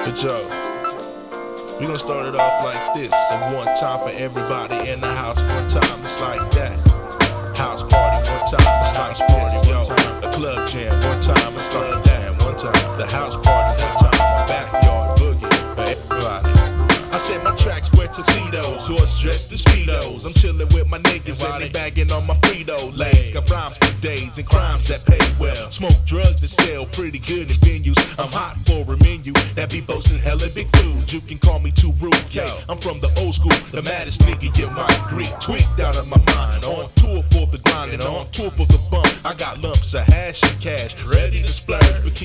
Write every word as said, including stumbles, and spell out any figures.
But yo, we gonna start it off like this. So one time for everybody in the house, one time it's like that. House party, one time it's like party, yo. A club jam, one time it's like that. One time, the house party, one time, my backyard boogie for everybody. I said my tracks wear tuxedos, horse dressed in speedos. I'm chillin' with my niggas and they bagging on my Frito Lays. Got rhymes for days and crimes that pay well. Smoke drugs that sell pretty good in venues. I'm hot for a menu that be boasting hella big food. You can call me Too Rude K. I'm from the old school, the maddest nigga you might greet. Tweaked out of my mind, on tour for the grind and on tour for the bump. I got lumps of hash and cash ready to splash.